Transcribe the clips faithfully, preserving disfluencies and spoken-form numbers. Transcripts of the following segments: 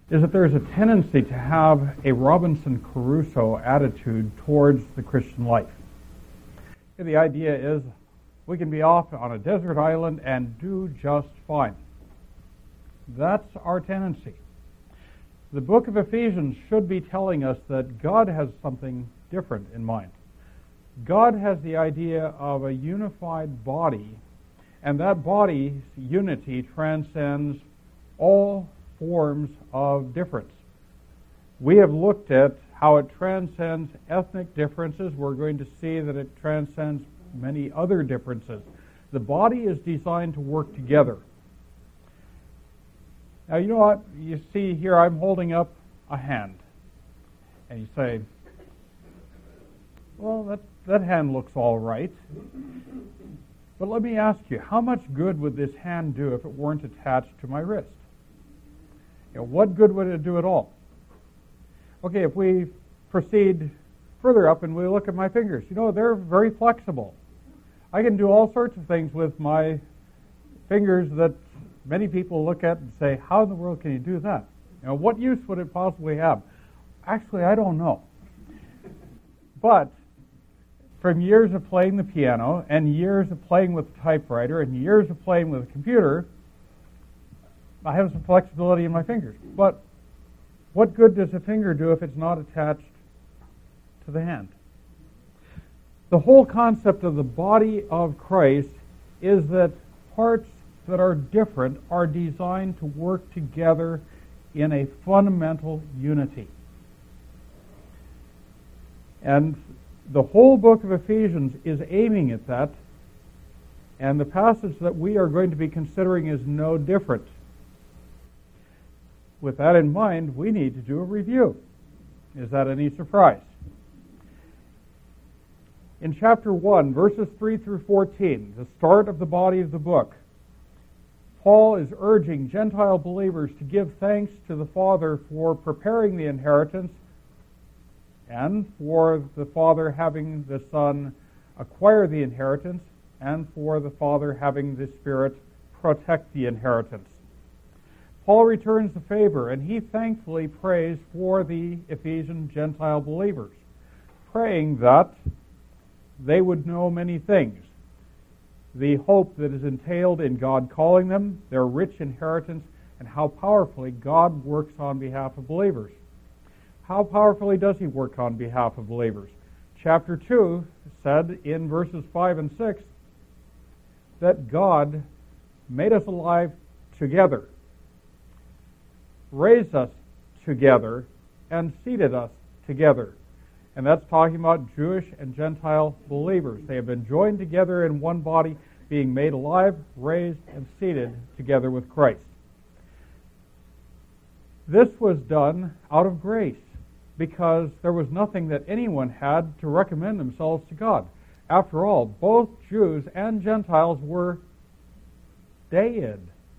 is that there's a tendency to have a Robinson Crusoe attitude towards the Christian life. The idea is we can be off on a desert island and do just fine. That's our tendency. The book of Ephesians should be telling us that God has something different in mind. God has the idea of a unified body, and that body's unity transcends all forms of difference. We have looked at how it transcends ethnic differences. We're going to see that it transcends many other differences. The body is designed to work together. Now, you know what? You see here, I'm holding up a hand. And you say, well, that, that hand looks all right. But let me ask you, how much good would this hand do if it weren't attached to my wrist? You know, what good would it do at all? Okay, if we proceed further up and we look at my fingers, you know, they're very flexible. I can do all sorts of things with my fingers that many people look at and say, how in the world can you do that? You know, what use would it possibly have? Actually, I don't know. But from years of playing the piano and years of playing with the typewriter and years of playing with a computer, I have some flexibility in my fingers. But what good does a finger do if it's not attached to the hand? The whole concept of the body of Christ is that parts that are different are designed to work together in a fundamental unity. And the whole book of Ephesians is aiming at that, and the passage that we are going to be considering is no different. With that in mind, we need to do a review. Is that any surprise? In chapter one, verses three through fourteen, the start of the body of the book, Paul is urging Gentile believers to give thanks to the Father for preparing the inheritance and for the Father having the Son acquire the inheritance and for the Father having the Spirit protect the inheritance. Paul returns the favor, and he thankfully prays for the Ephesian Gentile believers, praying that they would know many things. The hope that is entailed in God calling them, their rich inheritance, and how powerfully God works on behalf of believers. How powerfully does he work on behalf of believers? Chapter two said in verses five and six that God made us alive together, raised us together, and seated us together. And that's talking about Jewish and Gentile believers. They have been joined together in one body, being made alive, raised, and seated together with Christ. This was done out of grace, because there was nothing that anyone had to recommend themselves to God. After all, both Jews and Gentiles were dead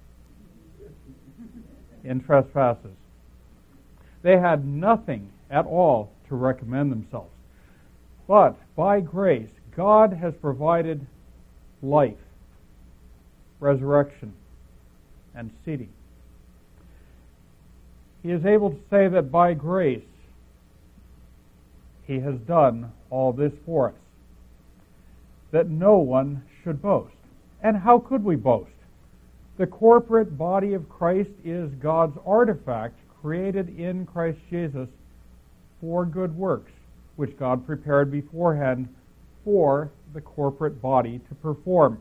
in trespasses. They had nothing at all to recommend themselves. But by grace, God has provided life, resurrection, and seating. He is able to say that by grace, he has done all this for us, that no one should boast. And how could we boast? The corporate body of Christ is God's artifact, created in Christ Jesus for good works, which God prepared beforehand for the corporate body to perform.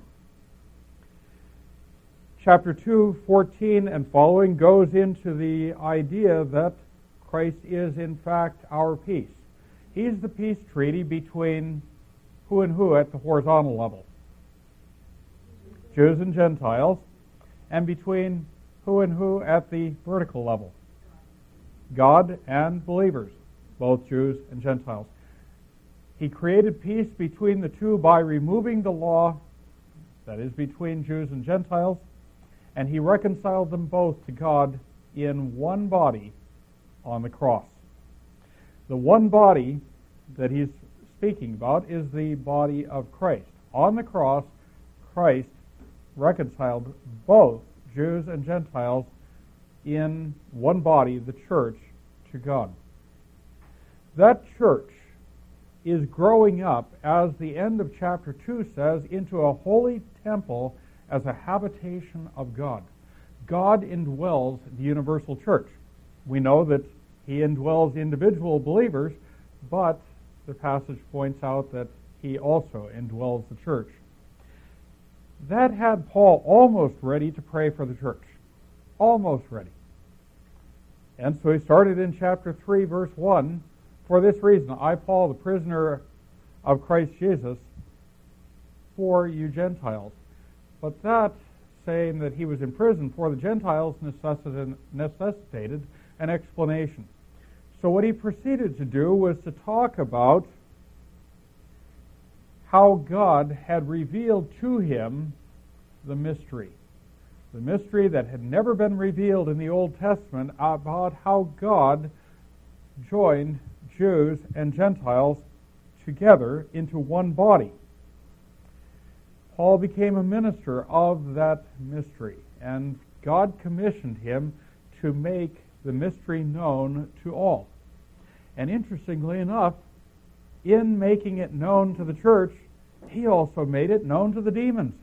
Chapter two, fourteen and following goes into the idea that Christ is in fact our peace. He's the peace treaty between who and who at the horizontal level? Jews and Gentiles, and between who and who at the vertical level? God and believers, both Jews and Gentiles. He created peace between the two by removing the law, that is, between Jews and Gentiles, and he reconciled them both to God in one body on the cross. The one body that he's speaking about is the body of Christ. On the cross, Christ reconciled both Jews and Gentiles in one body, the church, to God. That church is growing up, as the end of chapter two says, into a holy temple as a habitation of God. God indwells the universal church. We know that he indwells individual believers, but the passage points out that he also indwells the church. That had Paul almost ready to pray for the church. Almost ready. And so he started in chapter three, verse one, "For this reason, I, Paul, the prisoner of Christ Jesus, for you Gentiles." But that saying that he was in prison for the Gentiles necessitated an explanation. So what he proceeded to do was to talk about how God had revealed to him the mystery. The mystery that had never been revealed in the Old Testament about how God joined Jews and Gentiles together into one body. Paul became a minister of that mystery, and God commissioned him to make the mystery known to all. And interestingly enough, in making it known to the church, he also made it known to the demons.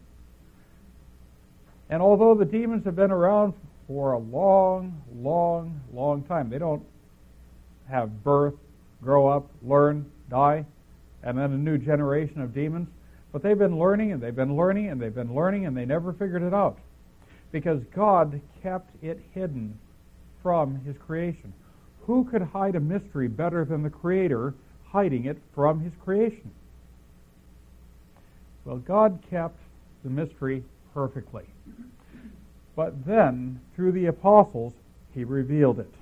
And although the demons have been around for a long, long, long time, they don't have birth, grow up, learn, die, and then a new generation of demons. But they've been learning, and they've been learning, and they've been learning, and they never figured it out. Because God kept it hidden from his creation. Who could hide a mystery better than the Creator hiding it from his creation? Well, God kept the mystery perfectly. But then, through the apostles, he revealed it.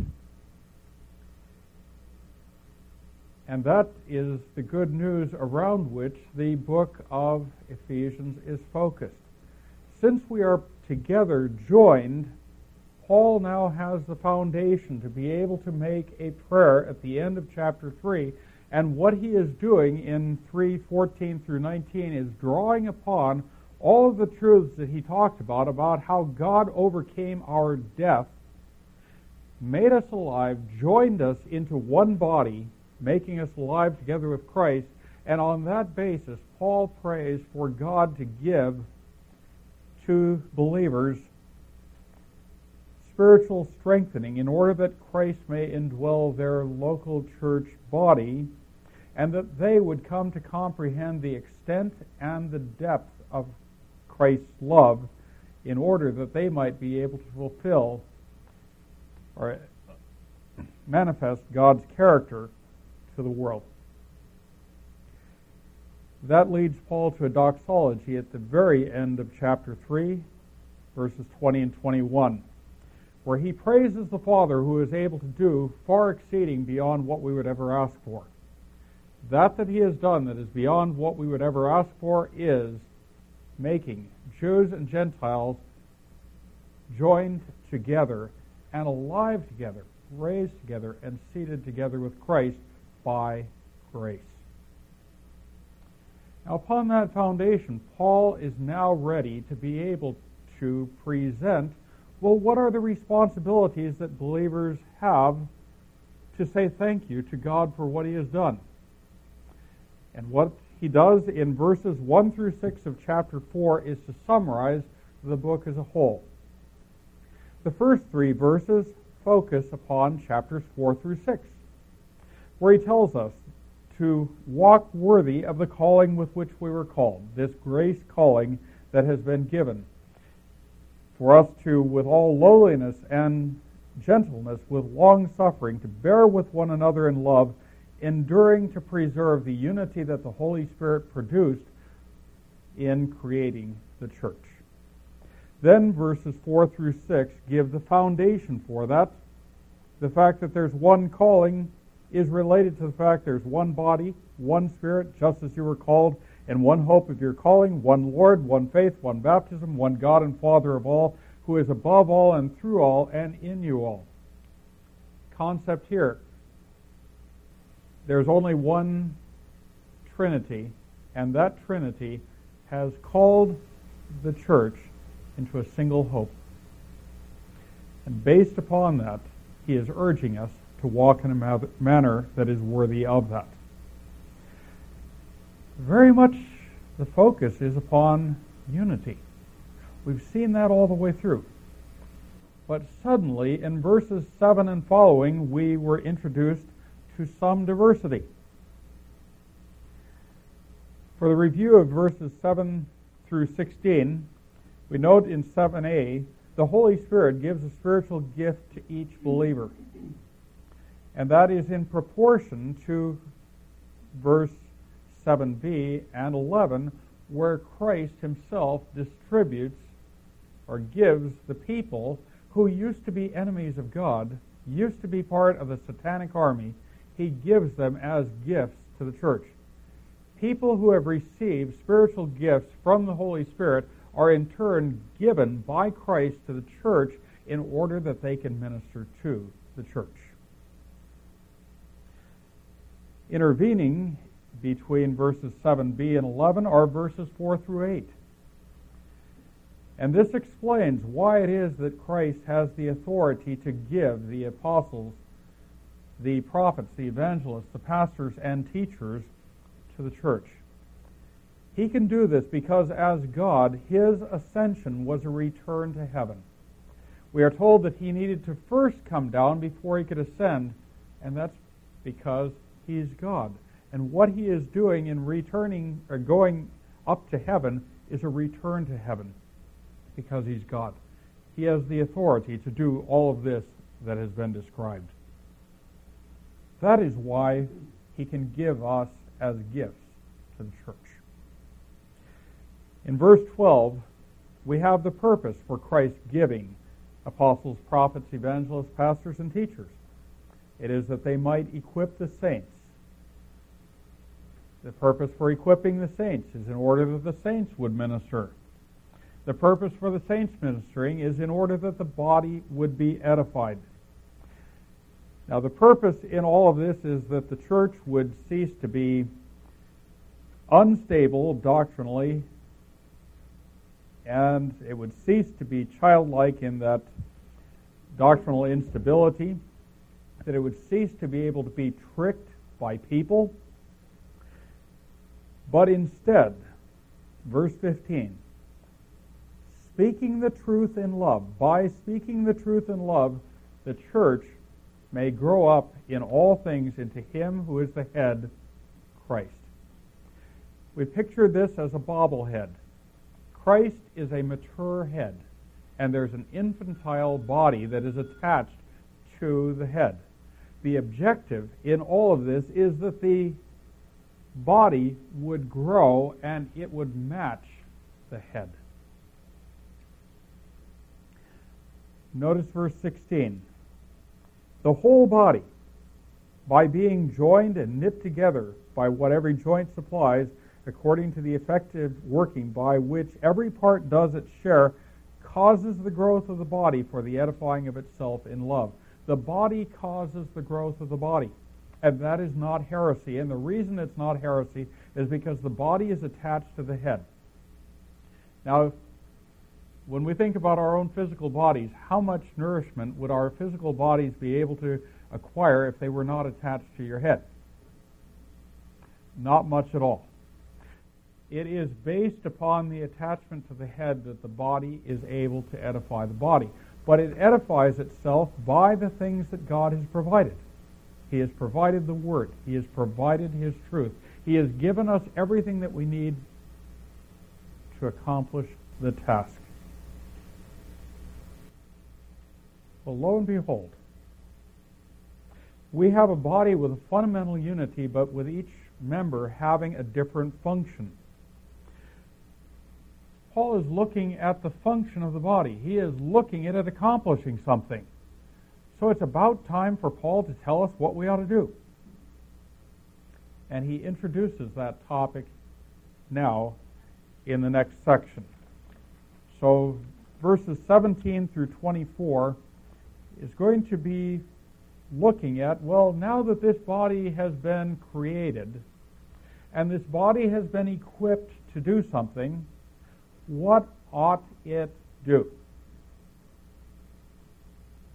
And that is the good news around which the book of Ephesians is focused. Since we are together joined, Paul now has the foundation to be able to make a prayer at the end of chapter three. And what he is doing in three fourteen through nineteen is drawing upon all of the truths that he talked about, about how God overcame our death, made us alive, joined us into one body, making us alive together with Christ. And on that basis, Paul prays for God to give to believers spiritual strengthening in order that Christ may indwell their local church body, and that they would come to comprehend the extent and the depth of Christ's love in order that they might be able to fulfill or manifest God's character to the world. That leads Paul to a doxology at the very end of chapter three, verses twenty and twenty-one, where he praises the Father who is able to do far exceeding beyond what we would ever ask for. That that he has done that is beyond what we would ever ask for is making Jews and Gentiles joined together and alive together, raised together, and seated together with Christ by grace. Now, upon that foundation, Paul is now ready to be able to present, well, what are the responsibilities that believers have to say thank you to God for what he has done? And what he does in verses one through six of chapter four is to summarize the book as a whole. The first three verses focus upon chapters four through six, where he tells us to walk worthy of the calling with which we were called, this grace calling that has been given, for us to, with all lowliness and gentleness, with long-suffering, to bear with one another in love, enduring to preserve the unity that the Holy Spirit produced in creating the church. Then verses four through six give the foundation for that. The fact that there's one calling is related to the fact there's one body, one Spirit, just as you were called, and one hope of your calling, one Lord, one faith, one baptism, one God and Father of all, who is above all and through all and in you all. Concept here. There's only one Trinity, and that Trinity has called the church into a single hope. And based upon that, he is urging us to walk in a manner that is worthy of that. Very much the focus is upon unity. We've seen that all the way through. But suddenly, in verses seven and following, we were introduced to some diversity. For the review of verses seven through sixteen, we note in seven a, the Holy Spirit gives a spiritual gift to each believer. And that is in proportion to verse seven b and eleven, where Christ himself distributes or gives the people who used to be enemies of God, used to be part of the satanic army, he gives them as gifts to the church. People who have received spiritual gifts from the Holy Spirit are in turn given by Christ to the church in order that they can minister to the church. Intervening between verses seven b and eleven are verses four through eight. And this explains why it is that Christ has the authority to give the apostles, the prophets, the evangelists, the pastors, and teachers to the church. He can do this because as God, his ascension was a return to heaven. We are told that he needed to first come down before he could ascend, and that's because he's God. And what he is doing in returning or going up to heaven is a return to heaven because he's God. He has the authority to do all of this that has been described. That is why he can give us as gifts to the church. In verse twelve, we have the purpose for Christ giving apostles, prophets, evangelists, pastors, and teachers. It is that they might equip the saints. The purpose for equipping the saints is in order that the saints would minister. The purpose for the saints ministering is in order that the body would be edified. Now, the purpose in all of this is that the church would cease to be unstable doctrinally, and it would cease to be childlike in that doctrinal instability, that it would cease to be able to be tricked by people, but instead, verse fifteen, speaking the truth in love, by speaking the truth in love, the church may grow up in all things into him who is the head, Christ. We picture this as a bobblehead. Christ is a mature head, and there's an infantile body that is attached to the head. The objective in all of this is that the body would grow and it would match the head. Notice verse sixteen. The whole body, by being joined and knit together by what every joint supplies, according to the effective working by which every part does its share, causes the growth of the body for the edifying of itself in love. The body causes the growth of the body, and that is not heresy. And the reason it's not heresy is because the body is attached to the head. Now, when we think about our own physical bodies, how much nourishment would our physical bodies be able to acquire if they were not attached to your head? Not much at all. It is based upon the attachment to the head that the body is able to edify the body. But it edifies itself by the things that God has provided. He has provided the Word. He has provided His truth. He has given us everything that we need to accomplish the task. Well, lo and behold, we have a body with a fundamental unity, but with each member having a different function. Paul is looking at the function of the body. He is looking at it accomplishing something. So it's about time for Paul to tell us what we ought to do. And he introduces that topic now in the next section. So verses seventeen through twenty-four is going to be looking at, well, now that this body has been created and this body has been equipped to do something, what ought it do?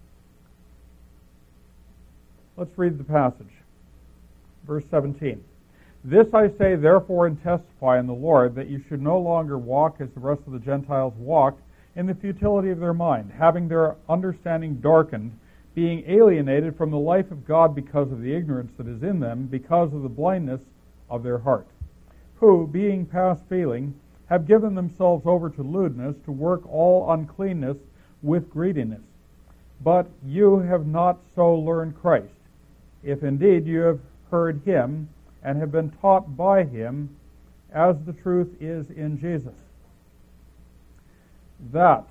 Let's read the passage. Verse seventeen. This I say therefore and testify in the Lord, that you should no longer walk as the rest of the Gentiles walk, in the futility of their mind, having their understanding darkened, being alienated from the life of God because of the ignorance that is in them, because of the blindness of their heart, who, being past feeling, have given themselves over to lewdness, to work all uncleanness with greediness. But you have not so learned Christ, if indeed you have heard him, and have been taught by him, as the truth is in Jesus. That,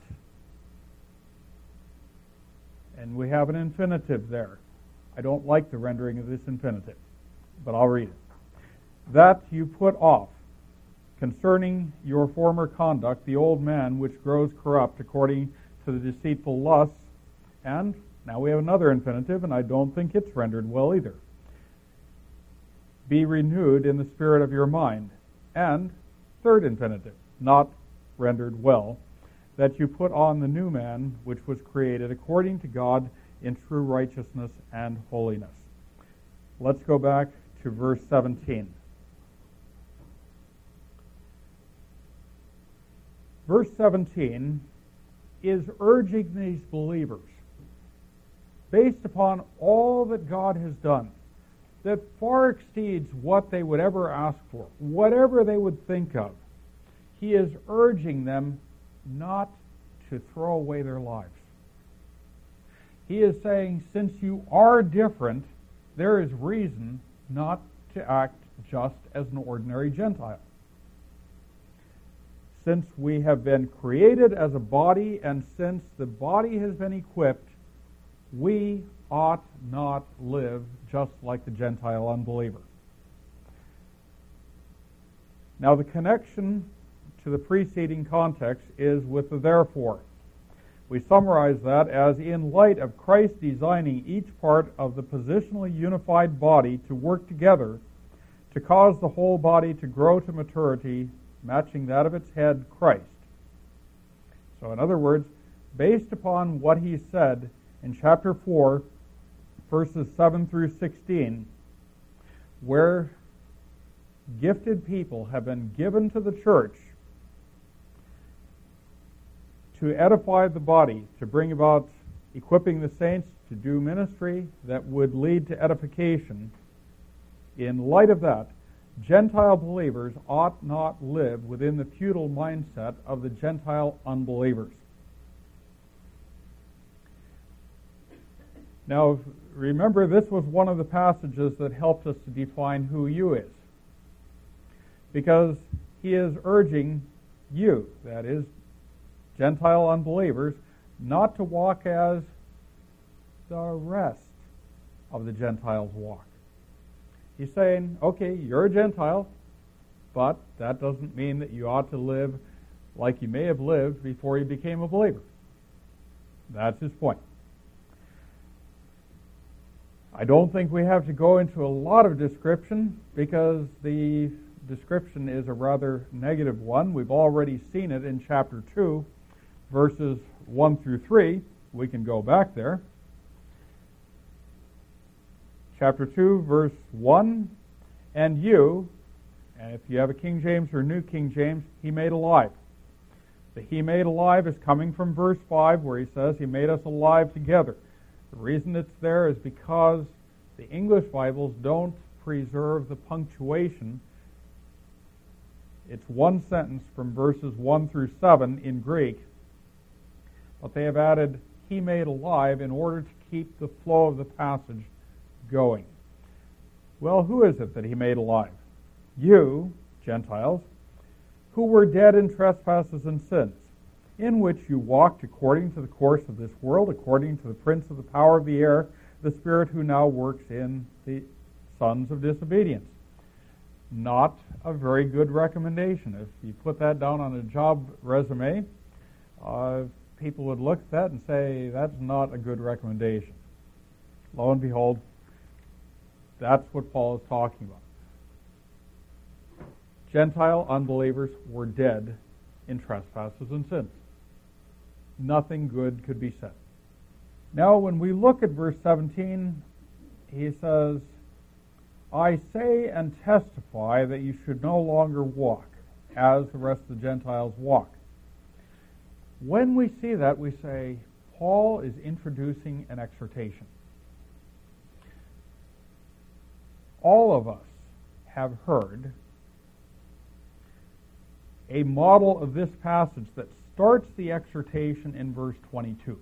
and we have an infinitive there. I don't like the rendering of this infinitive, but I'll read it. That you put off, concerning your former conduct, the old man which grows corrupt according to the deceitful lusts, and now we have another infinitive, and I don't think it's rendered well either. Be renewed in the spirit of your mind. And third infinitive, not rendered well, that you put on the new man, which was created according to God in true righteousness and holiness. Let's go back to verse seventeen. Verse seventeen is urging these believers, based upon all that God has done, that far exceeds what they would ever ask for, whatever they would think of. He is urging them not to throw away their lives. He is saying, since you are different, there is reason not to act just as an ordinary Gentile. Since we have been created as a body, and since the body has been equipped, we ought not live just like the Gentile unbeliever. Now, the connection to the preceding context is with the therefore. We summarize that as, in light of Christ designing each part of the positionally unified body to work together to cause the whole body to grow to maturity, matching that of its head, Christ. So, in other words, based upon what he said in chapter four, verses seven through sixteen, where gifted people have been given to the church to edify the body, to bring about equipping the saints to do ministry that would lead to edification. In light of that, Gentile believers ought not live within the futile mindset of the Gentile unbelievers. Now, remember, this was one of the passages that helped us to define who you is. Because he is urging you, that is, Gentile unbelievers, not to walk as the rest of the Gentiles walk. He's saying, okay, you're a Gentile, but that doesn't mean that you ought to live like you may have lived before you became a believer. That's his point. I don't think we have to go into a lot of description, because the description is a rather negative one. We've already seen it in chapter two, verses one through three. We can go back there. Chapter two, verse one, and you, and if you have a King James or New King James, he made alive. The he made alive is coming from verse five, where he says he made us alive together. The reason it's there is because the English Bibles don't preserve the punctuation. It's one sentence from verses one through seven in Greek, but they have added he made alive in order to keep the flow of the passage going. Well, who is it that he made alive? You, Gentiles, who were dead in trespasses and sins, in which you walked according to the course of this world, according to the prince of the power of the air, the spirit who now works in the sons of disobedience. Not a very good recommendation. If you put that down on a job resume, uh, people would look at that and say, that's not a good recommendation. Lo and behold, that's what Paul is talking about. Gentile unbelievers were dead in trespasses and sins. Nothing good could be said. Now, when we look at verse seventeen, he says, I say and testify that you should no longer walk as the rest of the Gentiles walk. When we see that, we say, Paul is introducing an exhortation. All of us have heard a model of this passage that starts the exhortation in verse twenty-two.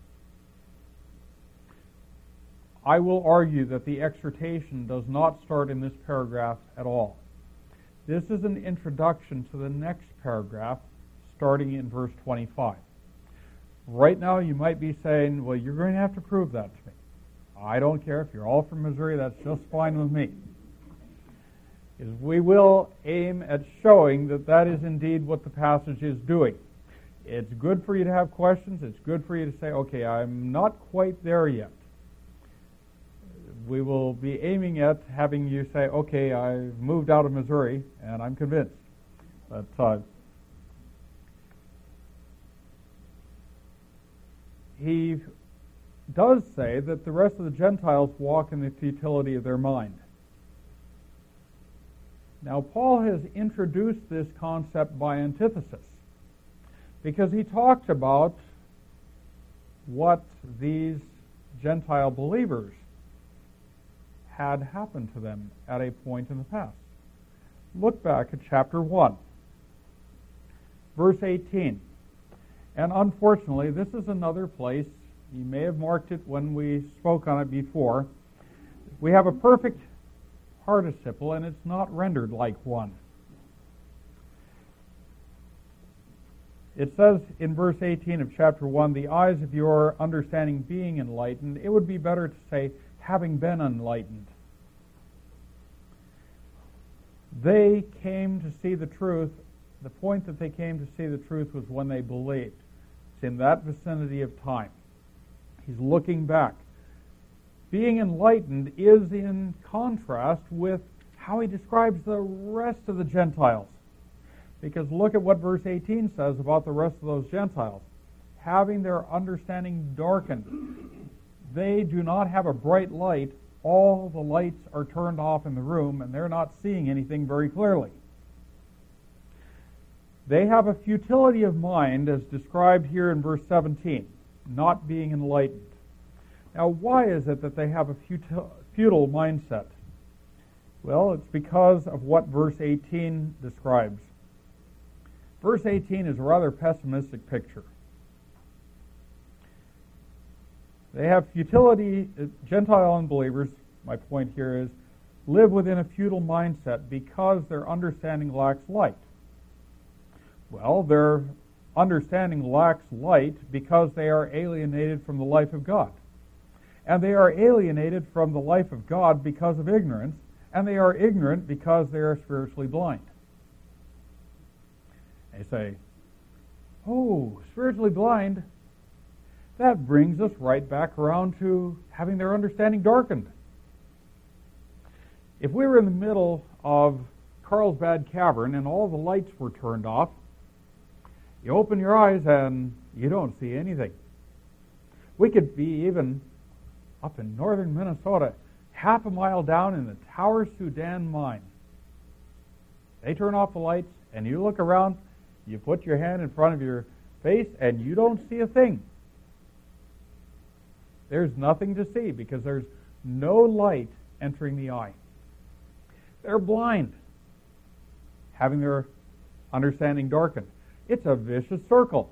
I will argue that the exhortation does not start in this paragraph at all. This is an introduction to the next paragraph, starting in verse twenty-five. Right now you might be saying, well, you're going to have to prove that to me. I don't care. If you're all from Missouri, that's just fine with me. Is we will aim at showing that that is indeed what the passage is doing. It's good for you to have questions. It's good for you to say, okay, I'm not quite there yet. We will be aiming at having you say, okay, I've moved out of Missouri and I'm convinced. But uh, he does say that the rest of the Gentiles walk in the futility of their mind. Now, Paul has introduced this concept by antithesis, because he talked about what these Gentile believers had happened to them at a point in the past. Look back at chapter one, verse eighteen. And unfortunately, this is another place, you may have marked it when we spoke on it before, we have a perfect participle and it's not rendered like one. It says in verse eighteen of chapter one, the eyes of your understanding being enlightened. It would be better to say, having been enlightened. They came to see the truth. The point that they came to see the truth was when they believed. It's in that vicinity of time. He's looking back. Being enlightened is in contrast with how he describes the rest of the Gentiles. Because look at what verse eighteen says about the rest of those Gentiles. Having their understanding darkened. They do not have a bright light. All the lights are turned off in the room, and they're not seeing anything very clearly. They have a futility of mind, as described here in verse seventeen, not being enlightened. Now, why is it that they have a futile, futile mindset? Well, it's because of what verse eighteen describes. Verse eighteen is a rather pessimistic picture. They have futility. Gentile unbelievers, my point here is, live within a futile mindset because their understanding lacks light. Well, their understanding lacks light because they are alienated from the life of God. And they are alienated from the life of God because of ignorance, and they are ignorant because they are spiritually blind. They say, oh, spiritually blind, that brings us right back around to having their understanding darkened. If we were in the middle of Carlsbad Cavern and all the lights were turned off, you open your eyes and you don't see anything. We could be even up in northern Minnesota, half a mile down in the Tower Sudan mine. They turn off the lights and you look around, you put your hand in front of your face and you don't see a thing. There's nothing to see because there's no light entering the eye. They're blind, having their understanding darkened. It's a vicious circle.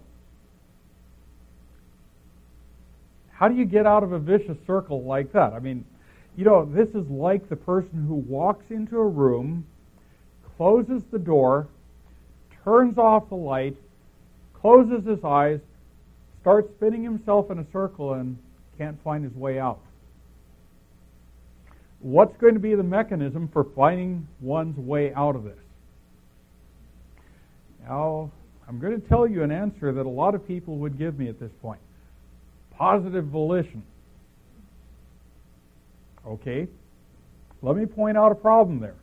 How do you get out of a vicious circle like that? I mean, you know, this is like the person who walks into a room, closes the door, turns off the light, closes his eyes, starts spinning himself in a circle and can't find his way out. What's going to be the mechanism for finding one's way out of this? Now, I'm going to tell you an answer that a lot of people would give me at this point. Positive volition. Okay, let me point out a problem there.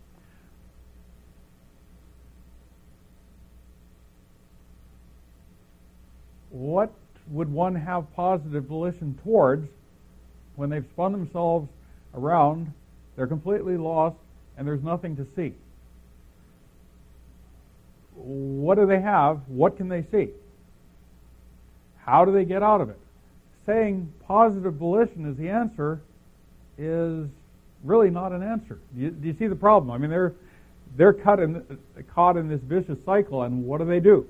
What would one have positive volition towards when they've spun themselves around, they're completely lost, and there's nothing to see. What do they have? What can they see? How do they get out of it? Saying positive volition is the answer is really not an answer. Do you, do you see the problem? I mean, they're they're caught in, caught in this vicious cycle, and what do they do?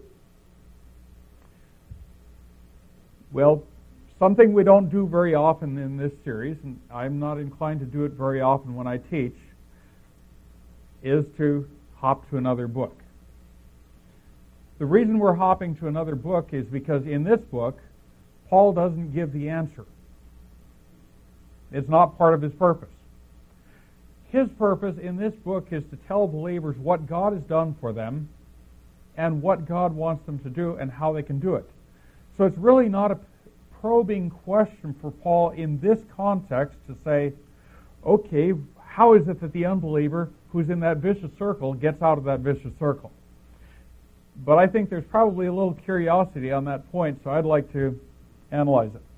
Well, something we don't do very often in this series, and I'm not inclined to do it very often when I teach, is to hop to another book. The reason we're hopping to another book is because in this book, Paul doesn't give the answer. It's not part of his purpose. His purpose in this book is to tell believers what God has done for them and what God wants them to do and how they can do it. So it's really not a probing question for Paul in this context to say, okay, how is it that the unbeliever who's in that vicious circle gets out of that vicious circle? But I think there's probably a little curiosity on that point, so I'd like to analyze it.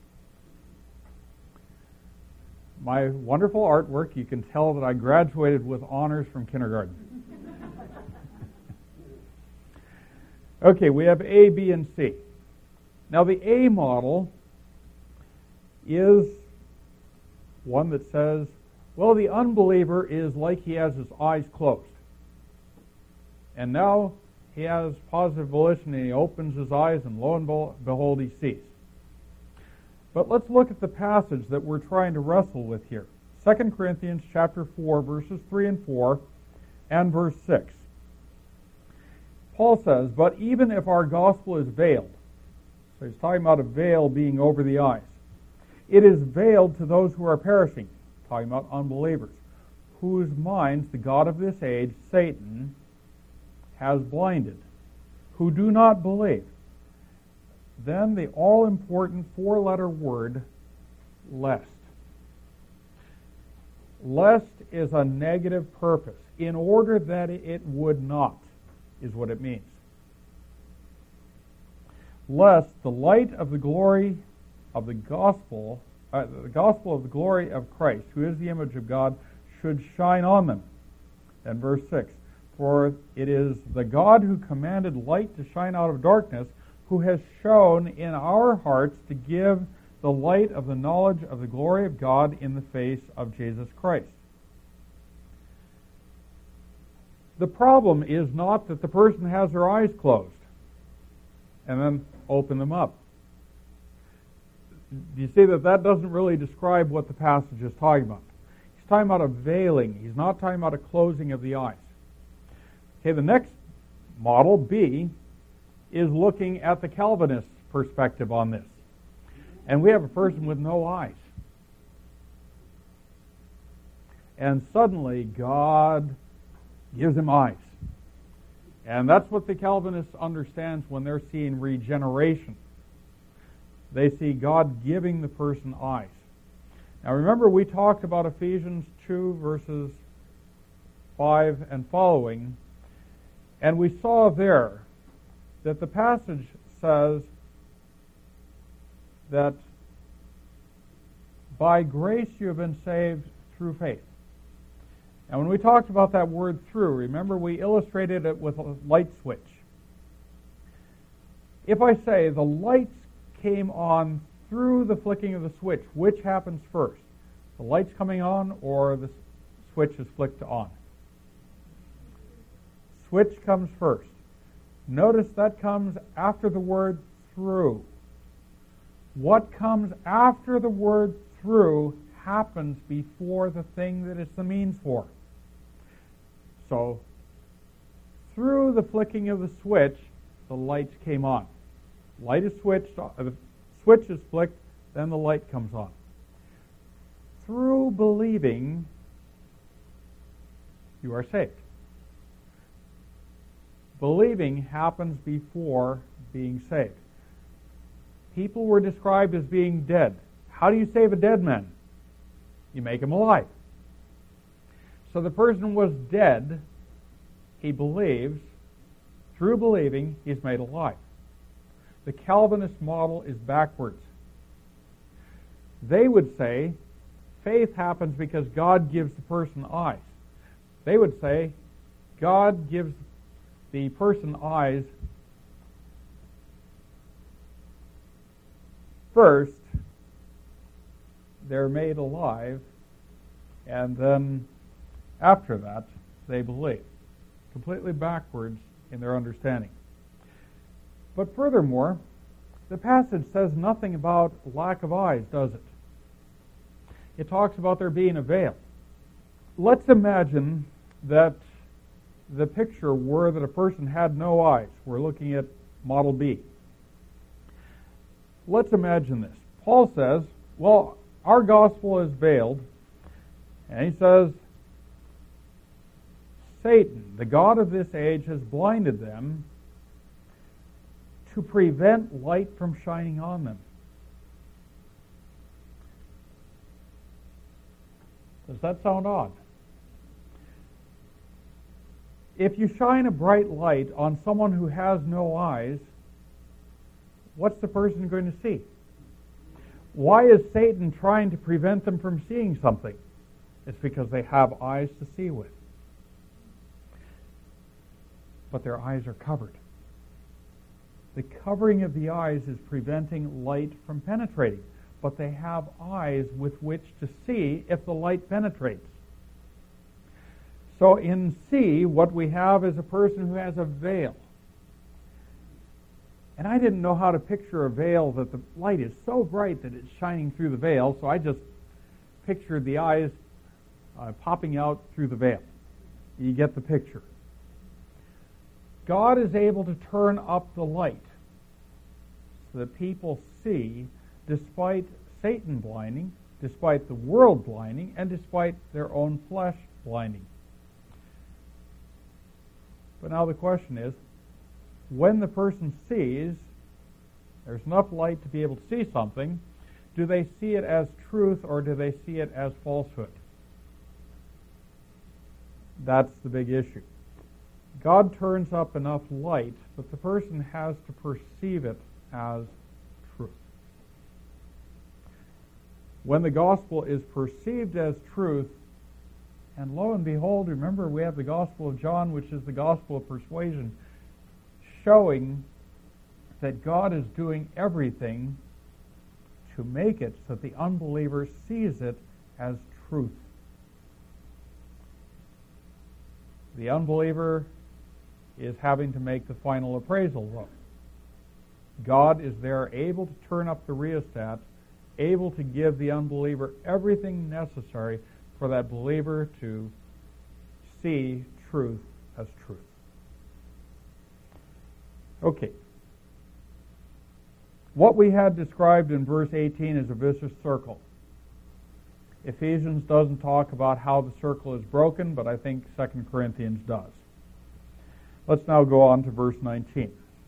My wonderful artwork, you can tell that I graduated with honors from kindergarten. Okay, we have A, B, and C. Now the A model is one that says, well, the unbeliever is like he has his eyes closed. And now he has positive volition and he opens his eyes and lo and behold he sees. But let's look at the passage that we're trying to wrestle with here. Second Corinthians chapter four, verses three and four, and verse six. Paul says, but even if our gospel is veiled, so he's talking about a veil being over the eyes, it is veiled to those who are perishing, talking about unbelievers, whose minds the God of this age, Satan, has blinded, who do not believe. Then the all-important four-letter word, lest. Lest is a negative purpose. In order that it would not, is what it means. Lest the light of the glory of the gospel, uh, the gospel of the glory of Christ, who is the image of God, should shine on them. And verse six, for it is the God who commanded light to shine out of darkness, who has shown in our hearts to give the light of the knowledge of the glory of God in the face of Jesus Christ. The problem is not that the person has their eyes closed and then open them up. Do you see that that doesn't really describe what the passage is talking about? He's talking about a veiling. He's not talking about a closing of the eyes. Okay, the next model, B, is looking at the Calvinist perspective on this. And we have a person with no eyes. And suddenly God gives him eyes. And that's what the Calvinists understand when they're seeing regeneration. They see God giving the person eyes. Now remember, we talked about Ephesians two, verses five and following, and we saw there that the passage says that by grace you have been saved through faith. And when we talked about that word through, remember we illustrated it with a light switch. If I say the lights came on through the flicking of the switch, which happens first? The light's coming on or the switch is flicked on? Switch comes first. Notice that comes after the word through. What comes after the word through happens before the thing that it's the means for. So, through the flicking of the switch, the lights came on. Light is switched, uh, the switch is flicked, then the light comes on. Through believing, you are saved. Believing happens before being saved. People were described as being dead. How do you save a dead man? You make him alive. So the person was dead. He believes. Through believing, he's made alive. The Calvinist model is backwards. They would say, faith happens because God gives the person eyes. They would say God gives the person eyes first, they're made alive, and then after that, they believe. Completely backwards in their understanding. But furthermore, the passage says nothing about lack of eyes, does it? It talks about there being a veil. Let's imagine that the picture were that a person had no eyes. We're looking at Model B. Let's imagine this. Paul says, well, our gospel is veiled, and he says, Satan, the god of this age, has blinded them to prevent light from shining on them. Does that sound odd? If you shine a bright light on someone who has no eyes, what's the person going to see? Why is Satan trying to prevent them from seeing something? It's because they have eyes to see with. But their eyes are covered. The covering of the eyes is preventing light from penetrating, but they have eyes with which to see if the light penetrates. So in C, what we have is a person who has a veil. And I didn't know how to picture a veil that the light is so bright that it's shining through the veil, so I just pictured the eyes uh, popping out through the veil. You get the picture. God is able to turn up the light so that people see, despite Satan blinding, despite the world blinding, and despite their own flesh blinding. But now the question is, when the person sees, there's enough light to be able to see something, do they see it as truth or do they see it as falsehood? That's the big issue. God turns up enough light, but the person has to perceive it as truth. When the gospel is perceived as truth, and lo and behold, remember we have the Gospel of John, which is the gospel of persuasion, showing that God is doing everything to make it so that the unbeliever sees it as truth. The unbeliever is having to make the final appraisal, though. God is there able to turn up the rheostat, able to give the unbeliever everything necessary for that believer to see truth as truth. Okay. What we had described in verse eighteen is a vicious circle. Ephesians doesn't talk about how the circle is broken, but I think Second Corinthians does. Let's now go on to verse nineteen.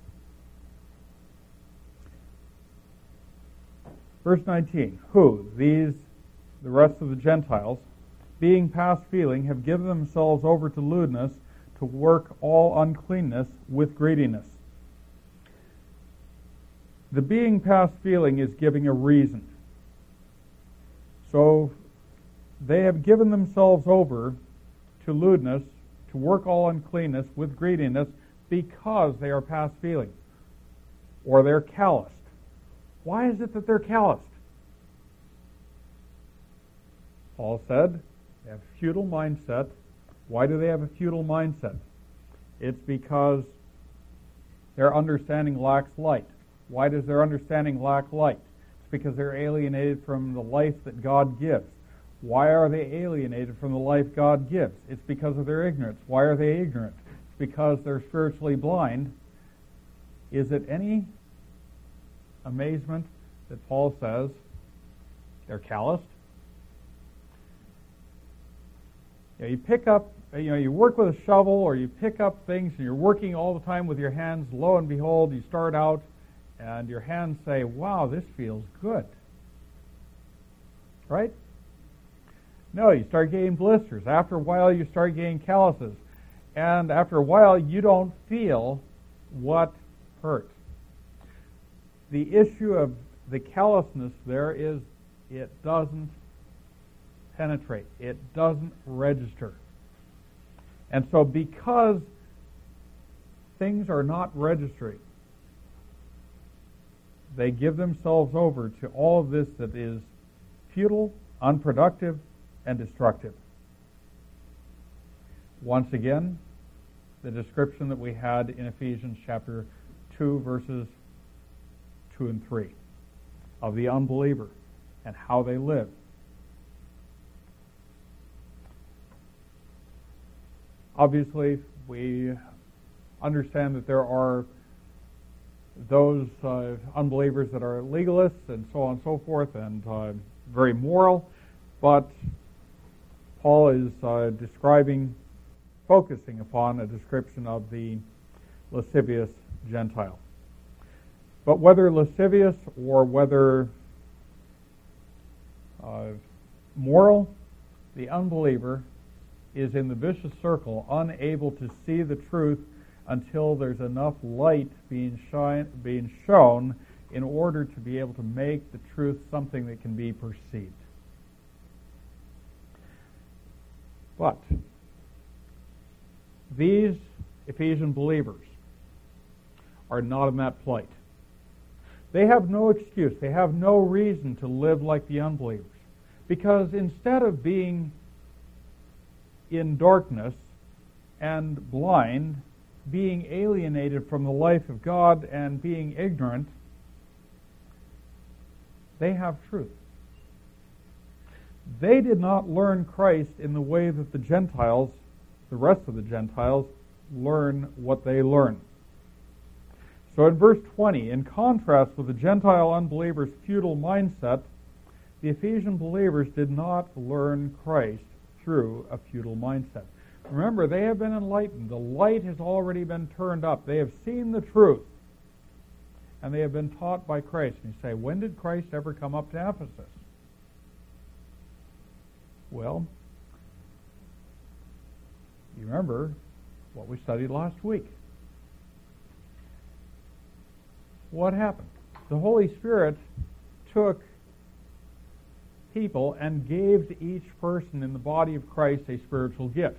Verse nineteen, who, these, the rest of the Gentiles, being past feeling, have given themselves over to lewdness, to work all uncleanness with greediness. The being past feeling is giving a reason. So they have given themselves over to lewdness, to work all uncleanness with greediness, because they are past feeling, or they're calloused. Why is it that they're calloused? Paul said they have a futile mindset. Why do they have a futile mindset? It's because their understanding lacks light. Why does their understanding lack light? It's because they're alienated from the life that God gives. Why are they alienated from the life God gives? It's because of their ignorance. Why are they ignorant? It's because they're spiritually blind. Is it any amazement that Paul says they're calloused? You know, you pick up, you know, you work with a shovel or you pick up things and you're working all the time with your hands. Lo and behold, you start out and your hands say, wow, this feels good. Right? No, you start getting blisters. After a while, you start getting calluses. And after a while, you don't feel what hurt. The issue of the callousness there is it doesn't penetrate. It doesn't register. And so because things are not registering, they give themselves over to all of this that is futile, unproductive, and destructive. Once again, the description that we had in Ephesians chapter two, verses two and three, of the unbeliever and how they live. Obviously, we understand that there are those uh, unbelievers that are legalists and so on and so forth, and uh, very moral, but Paul is uh, describing, focusing upon a description of the lascivious Gentile. But whether lascivious or whether uh, moral, the unbeliever is in the vicious circle, unable to see the truth until there's enough light being shine, being shown in order to be able to make the truth something that can be perceived. But these Ephesian believers are not in that plight. They have no excuse. They have no reason to live like the unbelievers. Because instead of being in darkness and blind, being alienated from the life of God and being ignorant, they have truth. They did not learn Christ in the way that the Gentiles, the rest of the Gentiles, learn what they learn. So in verse twenty, in contrast with the Gentile unbelievers' futile mindset, the Ephesian believers did not learn Christ through a futile mindset. Remember, they have been enlightened. The light has already been turned up. They have seen the truth. And they have been taught by Christ. And you say, when did Christ ever come up to Ephesus? Well, you remember what we studied last week. What happened? The Holy Spirit took people and gave to each person in the body of Christ a spiritual gift.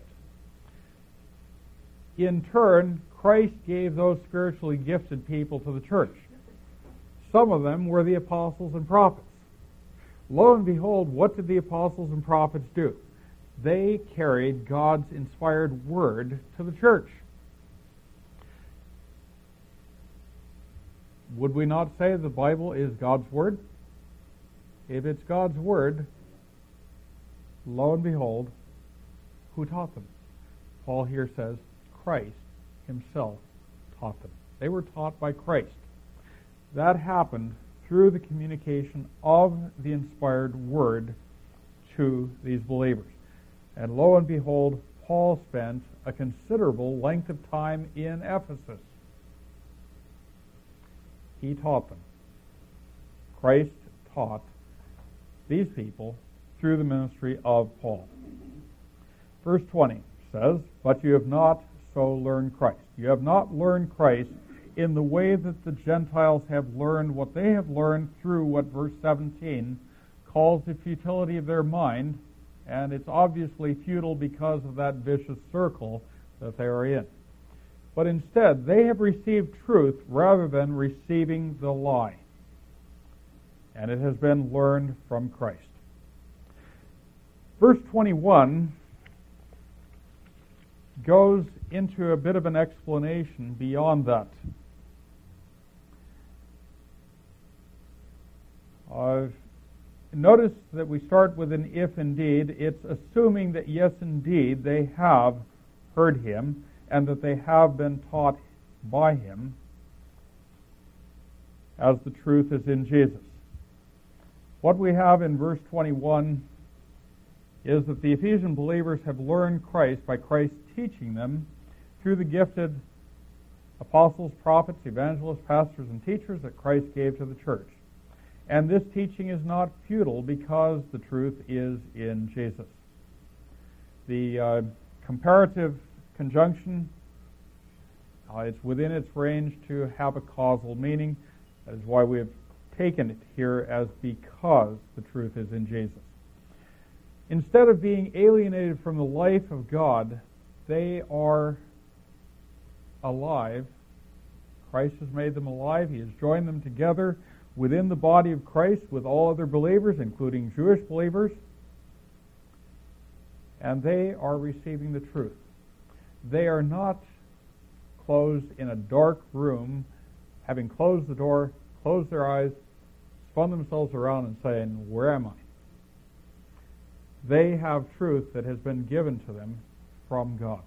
In turn, Christ gave those spiritually gifted people to the church. Some of them were the apostles and prophets. Lo and behold, what did the apostles and prophets do? They carried God's inspired word to the church. Would we not say the Bible is God's word? If it's God's word, lo and behold, who taught them? Paul here says, Christ himself taught them. They were taught by Christ. That happened through the communication of the inspired word to these believers. And lo and behold, Paul spent a considerable length of time in Ephesus. He taught them. Christ taught these people through the ministry of Paul. Verse twenty says, but you have not so learned Christ. You have not learned Christ in the way that the Gentiles have learned what they have learned through what verse seventeen calls the futility of their mind, and it's obviously futile because of that vicious circle that they are in. But instead, they have received truth rather than receiving the lie. And it has been learned from Christ. Verse twenty-one goes into a bit of an explanation beyond that. Uh, notice that we start with an if indeed. It's assuming that yes indeed they have heard him and that they have been taught by him as the truth is in Jesus. What we have in verse twenty-one is that the Ephesian believers have learned Christ by Christ teaching them through the gifted apostles, prophets, evangelists, pastors, and teachers that Christ gave to the church. And this teaching is not futile because the truth is in Jesus. The uh, comparative conjunction, uh, it's within its range to have a causal meaning. That is why we have taken it here as because the truth is in Jesus. Instead of being alienated from the life of God, they are alive. Christ has made them alive. He has joined them together within the body of Christ with all other believers, including Jewish believers, and they are receiving the truth. They are not closed in a dark room, having closed the door, closed their eyes, spun themselves around and saying, "Where am I?" They have truth that has been given to them from God.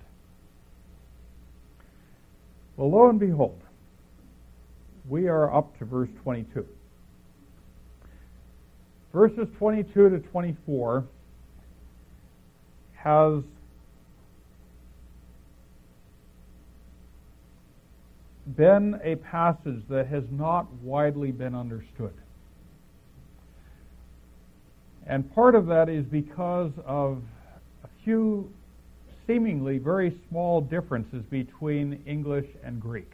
Well, lo and behold, we are up to verse twenty-two. Verses twenty-two to twenty-four has been a passage that has not widely been understood. And part of that is because of a few seemingly very small differences between English and Greek.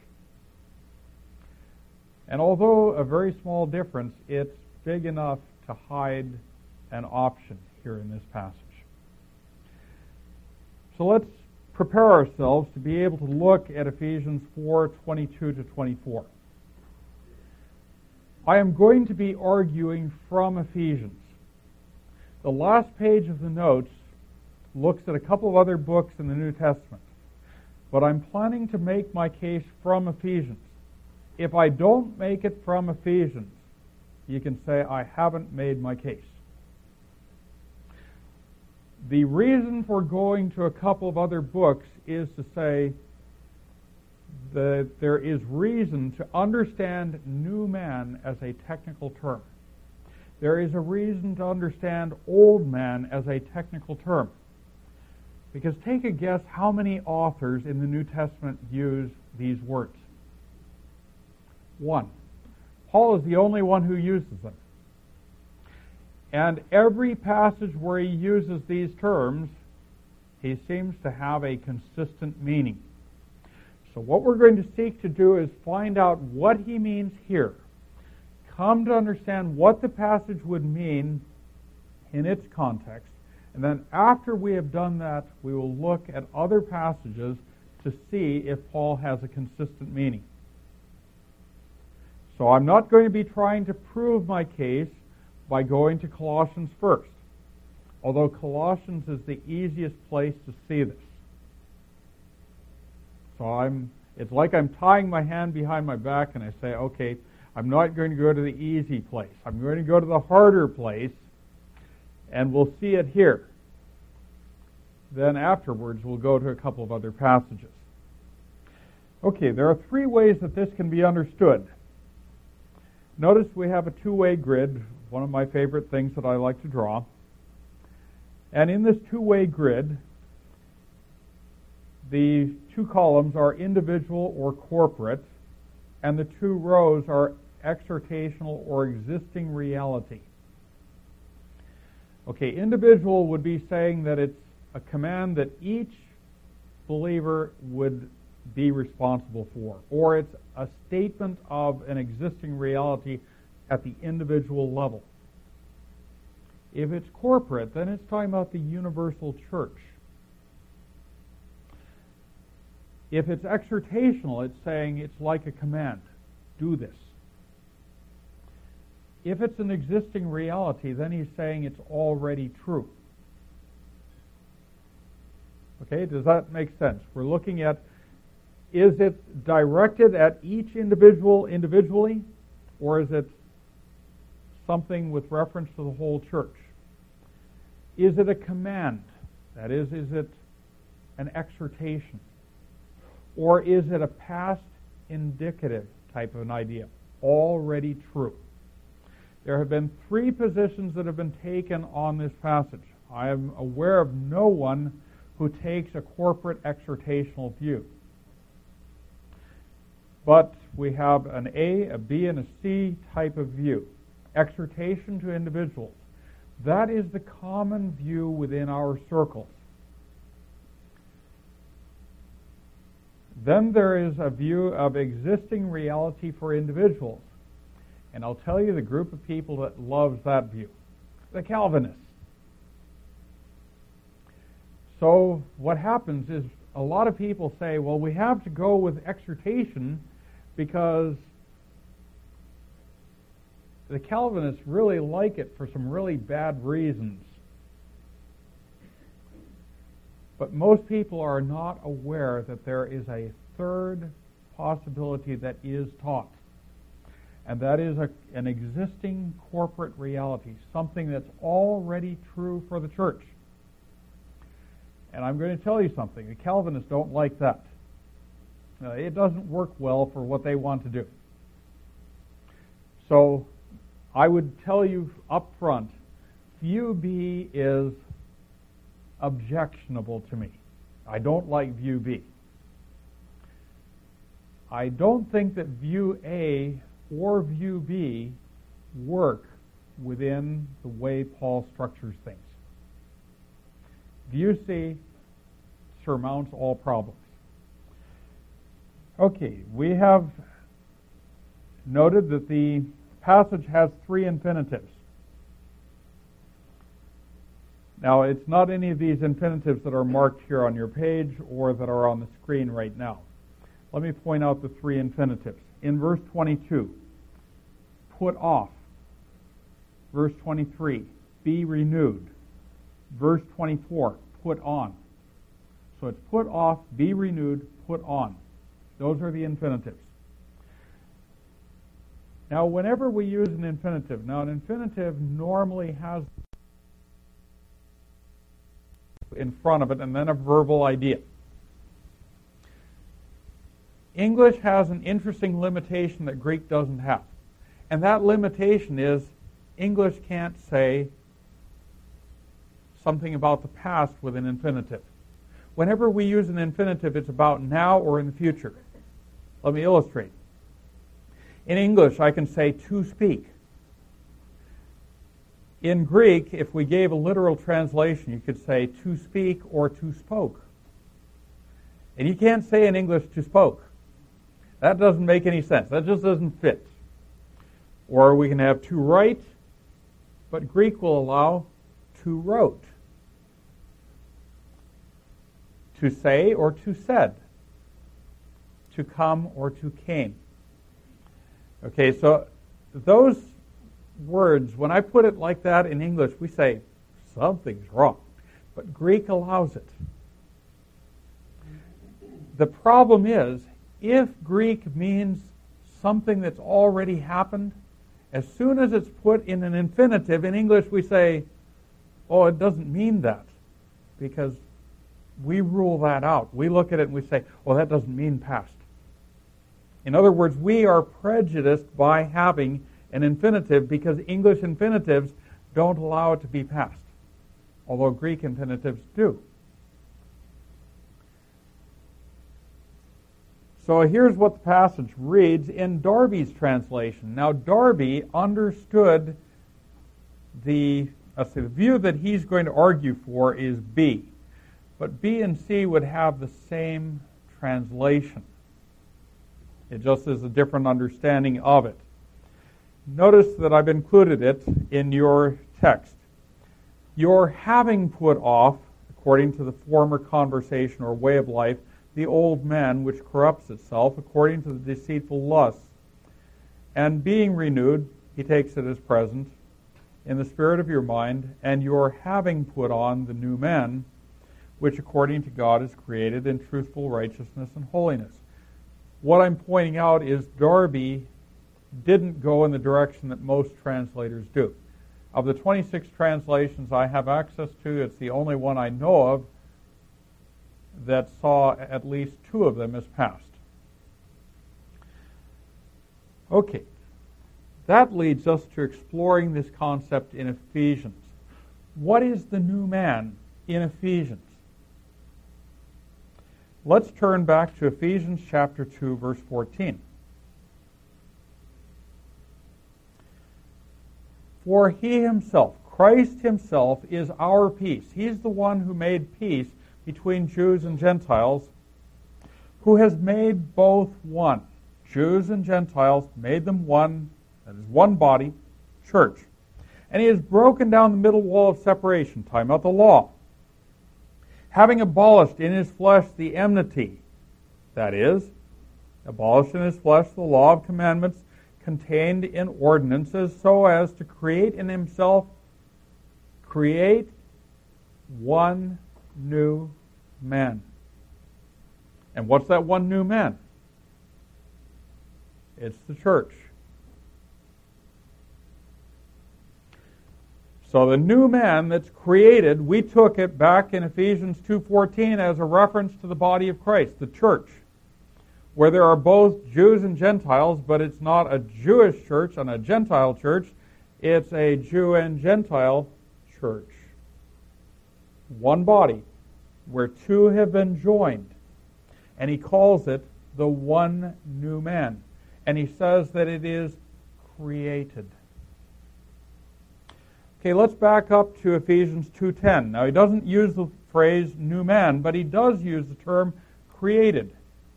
And although a very small difference, it's big enough to hide an option here in this passage. So let's prepare ourselves to be able to look at Ephesians four, twenty-two to twenty-four. I am going to be arguing from Ephesians. The last page of the notes looks at a couple of other books in the New Testament, but I'm planning to make my case from Ephesians. If I don't make it from Ephesians, you can say I haven't made my case. The reason for going to a couple of other books is to say that there is reason to understand new man as a technical term. There is a reason to understand old man as a technical term. Because take a guess how many authors in the New Testament use these words. One. Paul is the only one who uses them. And every passage where he uses these terms, he seems to have a consistent meaning. So what we're going to seek to do is find out what he means here. Come to understand what the passage would mean in its context. And then after we have done that, we will look at other passages to see if Paul has a consistent meaning. So I'm not going to be trying to prove my case by going to Colossians first, although Colossians is the easiest place to see this. So I'm, it's like I'm tying my hand behind my back and I say, okay, I'm not going to go to the easy place. I'm going to go to the harder place, and we'll see it here. Then afterwards, we'll go to a couple of other passages. Okay, there are three ways that this can be understood. Notice we have a two-way grid, one of my favorite things that I like to draw. And in this two-way grid, the two columns are individual or corporate, and the two rows are exhortational or existing reality. Okay, individual would be saying that it's a command that each believer would be responsible for, or it's a statement of an existing reality at the individual level. If it's corporate, then it's talking about the universal church. If it's exhortational, it's saying it's like a command. Do this. If it's an existing reality, then he's saying it's already true. Okay, does that make sense? We're looking at, is it directed at each individual individually, or is it something with reference to the whole church? Is it a command? That is, is it an exhortation? Or is it a past indicative type of an idea? Already true. There have been three positions that have been taken on this passage. I am aware of no one who takes a corporate exhortational view. But we have an A, a B, and a C type of view. Exhortation to individuals. That is the common view within our circles. Then there is a view of existing reality for individuals. And I'll tell you the group of people that loves that view. The Calvinists. So what happens is a lot of people say, well, we have to go with exhortation because the Calvinists really like it for some really bad reasons. But most people are not aware that there is a third possibility that is taught. And that is a, an existing corporate reality, something that's already true for the church. And I'm going to tell you something. The Calvinists don't like that. Uh, it doesn't work well for what they want to do. So I would tell you up front, view B is objectionable to me. I don't like view B. I don't think that view A or view B work within the way Paul structures things. View C surmounts all problems. Okay, we have noted that the passage has three infinitives. Now, it's not any of these infinitives that are marked here on your page or that are on the screen right now. Let me point out the three infinitives. In verse twenty-two, put off. Verse twenty-three, be renewed. Verse twenty-four, put on. So it's put off, be renewed, put on. Those are the infinitives. Now, whenever we use an infinitive, now an infinitive normally has in front of it and then a verbal idea. English has an interesting limitation that Greek doesn't have. And that limitation is English can't say something about the past with an infinitive. Whenever we use an infinitive, it's about now or in the future. Let me illustrate. In English, I can say to speak. In Greek, if we gave a literal translation, you could say to speak or to spoke. And you can't say in English to spoke. That doesn't make any sense. That just doesn't fit. Or we can have to write, but Greek will allow to wrote. To say or to said. To come or to came. Okay, so those words, when I put it like that in English, we say something's wrong. But Greek allows it. The problem is, if Greek means something that's already happened, as soon as it's put in an infinitive, in English we say, oh, it doesn't mean that, because we rule that out. We look at it and we say, well, that doesn't mean past. In other words, we are prejudiced by having an infinitive because English infinitives don't allow it to be past, although Greek infinitives do. So here's what the passage reads in Darby's translation. Now, Darby understood the, let's see, the view that he's going to argue for is B. But B and C would have the same translation. It just is a different understanding of it. Notice that I've included it in your text. Your having put off, according to the former conversation or way of life, the old man which corrupts itself according to the deceitful lusts, and being renewed, he takes it as present, in the spirit of your mind, and your having put on the new man, which according to God is created in truthful righteousness and holiness. What I'm pointing out is Darby didn't go in the direction that most translators do. Of the twenty-six translations I have access to, it's the only one I know of that saw at least two of them as past. Okay, that leads us to exploring this concept in Ephesians. What is the new man in Ephesians? Let's turn back to Ephesians chapter two, verse fourteen. For he himself, Christ himself, is our peace. He's the one who made peace between Jews and Gentiles, who has made both one. Jews and Gentiles, made them one, that is one body, church. And he has broken down the middle wall of separation, talking about the law, having abolished in his flesh the enmity, that is, abolished in his flesh the law of commandments contained in ordinances, so as to create in himself, create one new man. And what's that one new man? It's the church. So the new man that's created, we took it back in Ephesians two fourteen as a reference to the body of Christ, the church, where there are both Jews and Gentiles, but it's not a Jewish church and a Gentile church. It's a Jew and Gentile church. One body, where two have been joined. And he calls it the one new man. And he says that it is created. Okay, let's back up to Ephesians two ten. Now, he doesn't use the phrase new man, but he does use the term created.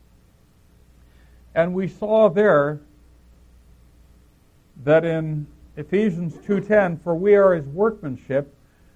And we saw there that in Ephesians two ten, for we are his workmanship,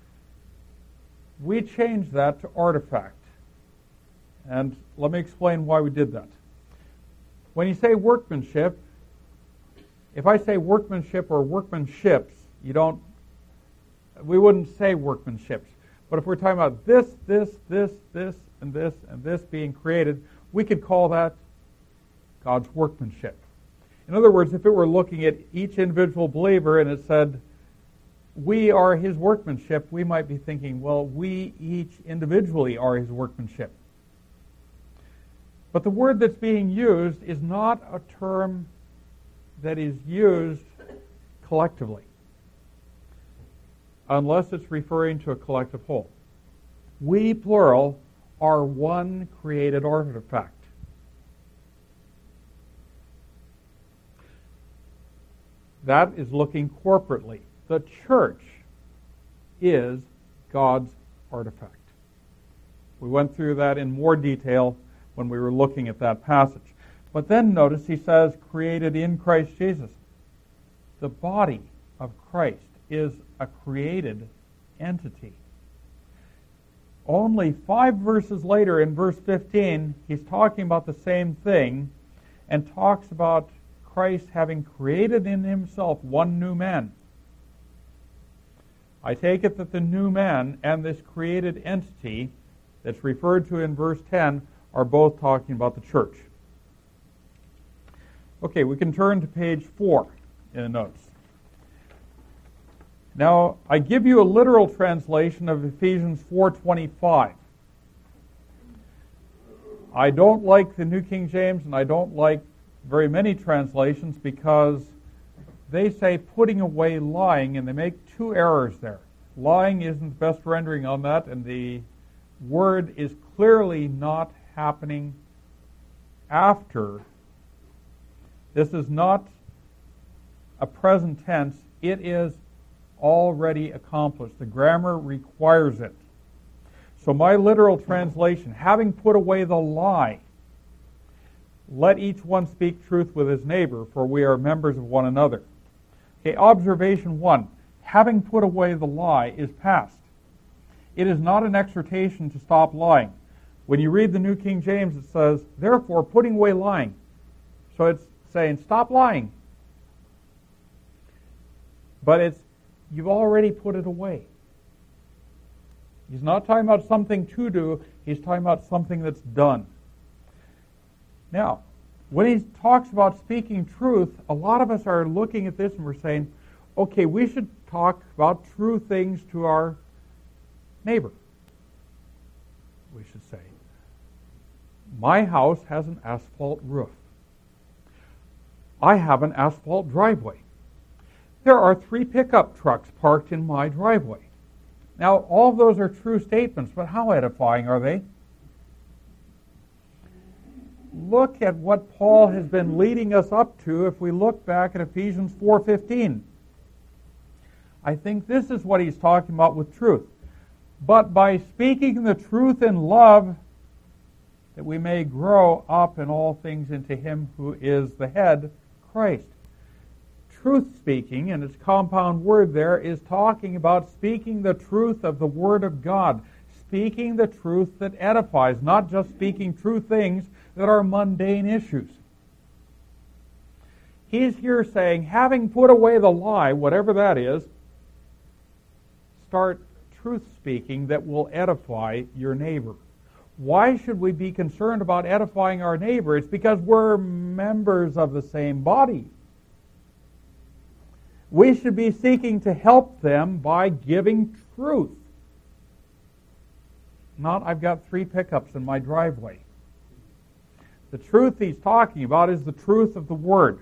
we changed that to artifact. And let me explain why we did that. When you say workmanship, if I say workmanship or workmanships, you don't, we wouldn't say workmanships. But if we're talking about this, this, this, this, and this, and this being created, we could call that God's workmanship. In other words, if it were looking at each individual believer and it said, we are his workmanship, we might be thinking, well, we each individually are his workmanship. But the word that's being used is not a term that is used collectively, unless it's referring to a collective whole. We, plural, are one created artifact. That is looking corporately. The church is God's artifact. We went through that in more detail when we were looking at that passage. But then notice he says, created in Christ Jesus. The body of Christ is a created entity. Only five verses later, in verse fifteen, he's talking about the same thing and talks about Christ having created in himself one new man. I take it that the new man and this created entity that's referred to in verse ten are both talking about the church. Okay, we can turn to page four in the notes. Now, I give you a literal translation of Ephesians four twenty-five. I don't like the New King James, and I don't like very many translations because they say putting away lying, and they make two errors there. Lying isn't the best rendering on that, and the word is clearly not happening after. This is not a present tense. It is already accomplished. The grammar requires it. So my literal translation, having put away the lie, let each one speak truth with his neighbor, for we are members of one another. Okay, observation one, having put away the lie is past. It is not an exhortation to stop lying. When you read the New King James, it says, therefore, putting away lying. So it's saying, stop lying. But it's, you've already put it away. He's not talking about something to do, he's talking about something that's done. Now, when he talks about speaking truth, a lot of us are looking at this and we're saying, okay, we should talk about true things to our neighbor. We should say, my house has an asphalt roof. I have an asphalt driveway. There are three pickup trucks parked in my driveway. Now, all of those are true statements, but how edifying are they? Look at what Paul has been leading us up to if we look back at Ephesians four fifteen. I think this is what he's talking about with truth. But by speaking the truth in love, that we may grow up in all things into him who is the head, Christ. Truth speaking, and its compound word there, is talking about speaking the truth of the Word of God, speaking the truth that edifies, not just speaking true things that are mundane issues. He's here saying, having put away the lie, whatever that is, start truth speaking that will edify your neighbor. Why should we be concerned about edifying our neighbor? It's because we're members of the same body. We should be seeking to help them by giving truth. Not, I've got three pickups in my driveway. The truth he's talking about is the truth of the Word.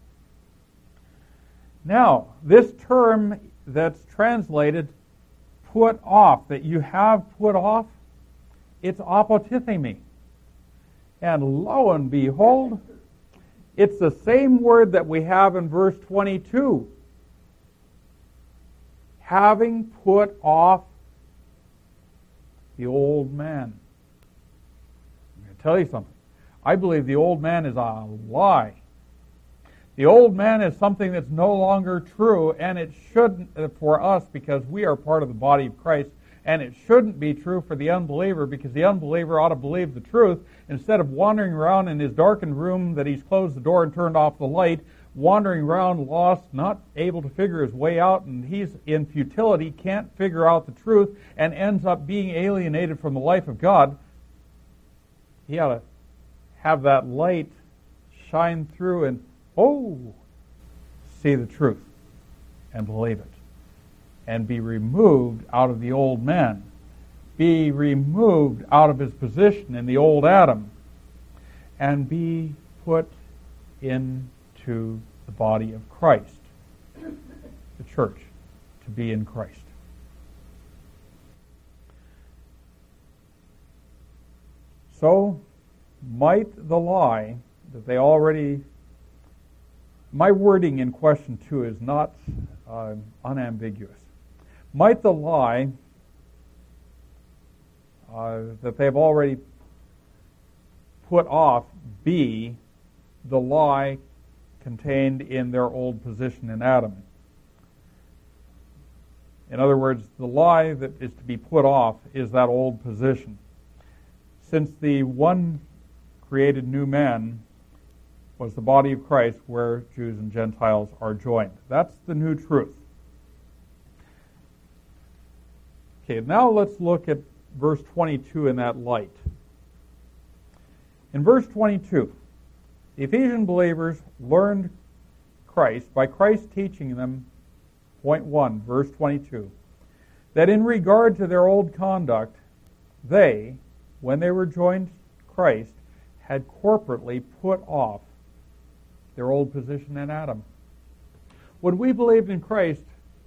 Now, this term that's translated put off, that you have put off, it's apotithemi. And lo and behold, it's the same word that we have in verse twenty-two. Having put off the old man. I'm going to tell you something. I believe the old man is a lie. The old man is something that's no longer true, and it shouldn't for us because we are part of the body of Christ, and it shouldn't be true for the unbeliever because the unbeliever ought to believe the truth instead of wandering around in his darkened room that he's closed the door and turned off the light, wandering around lost, not able to figure his way out, and he's in futility, can't figure out the truth, and ends up being alienated from the life of God. He ought to have that light shine through and, oh, see the truth and believe it. And be removed out of the old man. Be removed out of his position in the old Adam. And be put into the body of Christ, the church, to be in Christ. So, might the lie that they already... My wording in question two is not uh, unambiguous. Might the lie uh, that they've already put off be the lie contained in their old position in Adam? In other words, the lie that is to be put off is that old position. Since the one created new man was the body of Christ where Jews and Gentiles are joined. That's the new truth. Okay, now let's look at verse twenty-two in that light. In verse twenty-two, the Ephesian believers learned Christ by Christ teaching them, point one, verse twenty-two, that in regard to their old conduct, they, when they were joined to Christ, had corporately put off their old position in Adam. When we believed in Christ,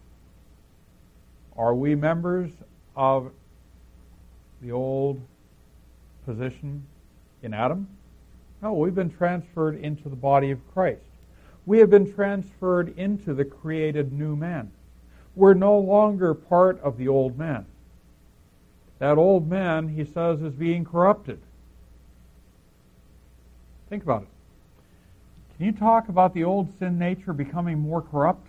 are we members of the old position in Adam? No, we've been transferred into the body of Christ. We have been transferred into the created new man. We're no longer part of the old man. That old man, he says, is being corrupted. Think about it. Can you talk about the old sin nature becoming more corrupt?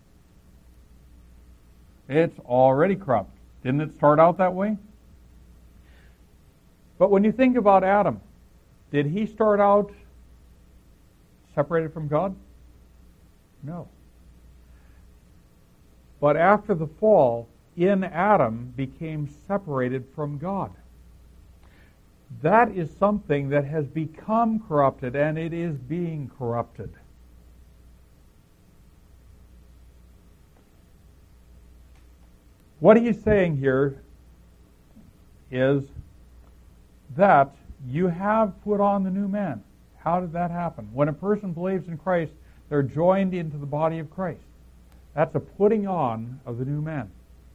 It's already corrupt. Didn't it start out that way? But when you think about Adam, did he start out separated from God? No. But after the fall, in Adam became separated from God. That is something that has become corrupted, and it is being corrupted. What he's saying here is that you have put on the new man. How did that happen? When a person believes in Christ, they're joined into the body of Christ. That's a putting on of the new man.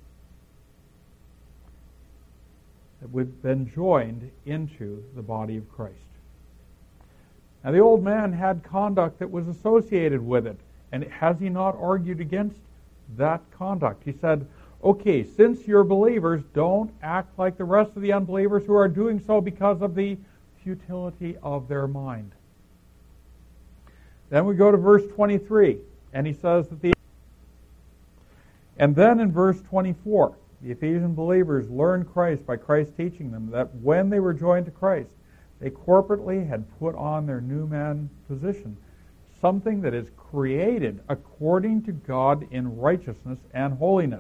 That we've been joined into the body of Christ. Now the old man had conduct that was associated with it. And has he not argued against that conduct? He said, okay, since you're believers, don't act like the rest of the unbelievers who are doing so because of the futility of their mind. Then we go to verse twenty-three, and he says that the... And then in verse twenty-four, The Ephesian believers learned Christ by Christ teaching them that when they were joined to Christ, they corporately had put on their new man position, something that is created according to God in righteousness and holiness.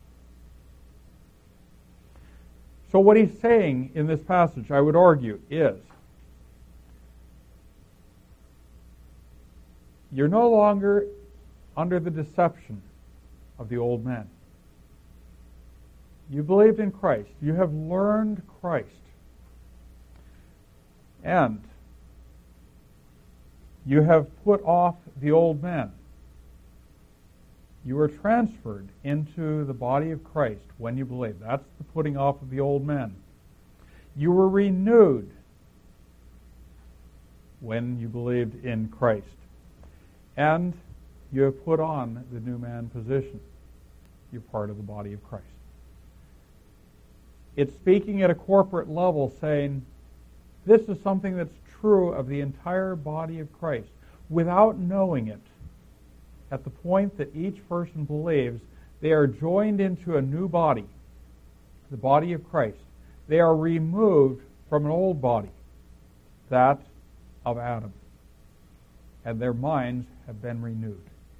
So what he's saying in this passage, I would argue, is you're no longer under the deception of the old man. You believed in Christ. You have learned Christ. And you have put off the old man. You were transferred into the body of Christ when you believed. That's the putting off of the old man. You were renewed when you believed in Christ. And you have put on the new man position. You're part of the body of Christ. It's speaking at a corporate level, saying, this is something that's true of the entire body of Christ. Without knowing it, at the point that each person believes, they are joined into a new body, the body of Christ. They are removed from an old body, that of Adam. And their minds have been renewed.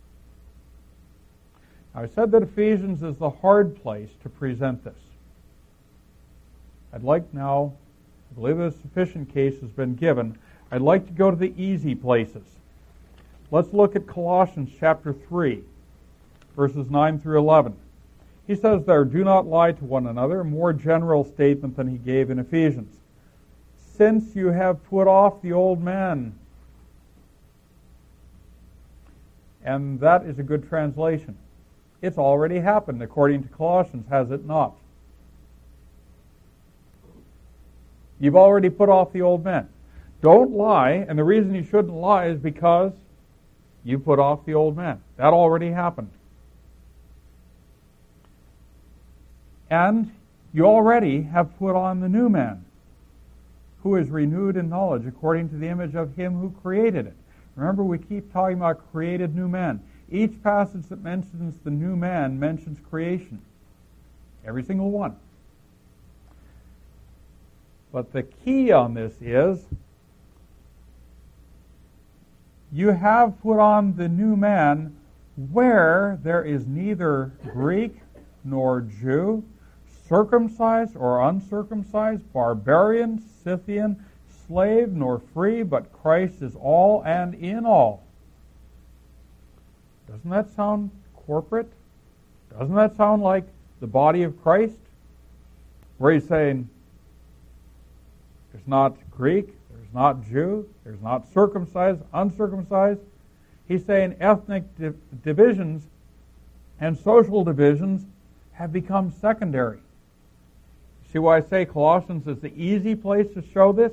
Now, I said that Ephesians is the hard place to present this. I'd like now, I believe a sufficient case has been given, I'd like to go to the easy places. Let's look at Colossians chapter three, verses nine through eleven. He says there, do not lie to one another, a more general statement than he gave in Ephesians. Since you have put off the old man. And that is a good translation. It's already happened according to Colossians, has it not? You've already put off the old man. Don't lie, and the reason you shouldn't lie is because you put off the old man. That already happened. And you already have put on the new man, who is renewed in knowledge according to the image of him who created it. Remember, we keep talking about created new man. Each passage that mentions the new man mentions creation. Every single one. But the key on this is, you have put on the new man where there is neither Greek nor Jew, circumcised or uncircumcised, barbarian, Scythian, slave nor free, but Christ is all and in all. Doesn't that sound corporate? Doesn't that sound like the body of Christ? Where he's saying, there's not Greek, there's not Jew, there's not circumcised, uncircumcised. He's saying ethnic di- divisions and social divisions have become secondary. See why I say Colossians is the easy place to show this?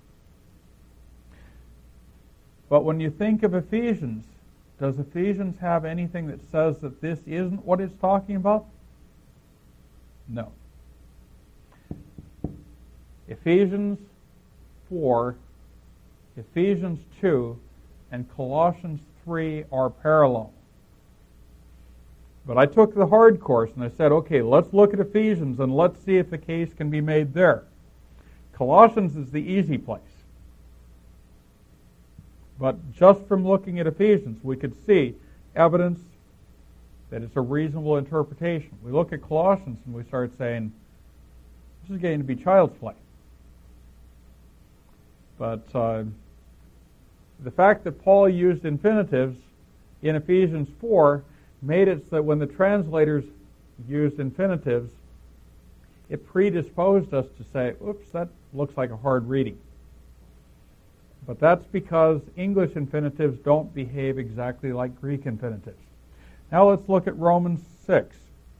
But when you think of Ephesians, does Ephesians have anything that says that this isn't what it's talking about? No. Ephesians four, Ephesians two, and Colossians three are parallel. But I took the hard course and I said, okay, let's look at Ephesians and let's see if the case can be made there. Colossians is the easy place. But just from looking at Ephesians, we could see evidence that it's a reasonable interpretation. We look at Colossians and we start saying, this is getting to be child's play. But uh, the fact that Paul used infinitives in Ephesians four made it so that when the translators used infinitives, it predisposed us to say, oops, that looks like a hard reading. But that's because English infinitives don't behave exactly like Greek infinitives. Now let's look at Romans six,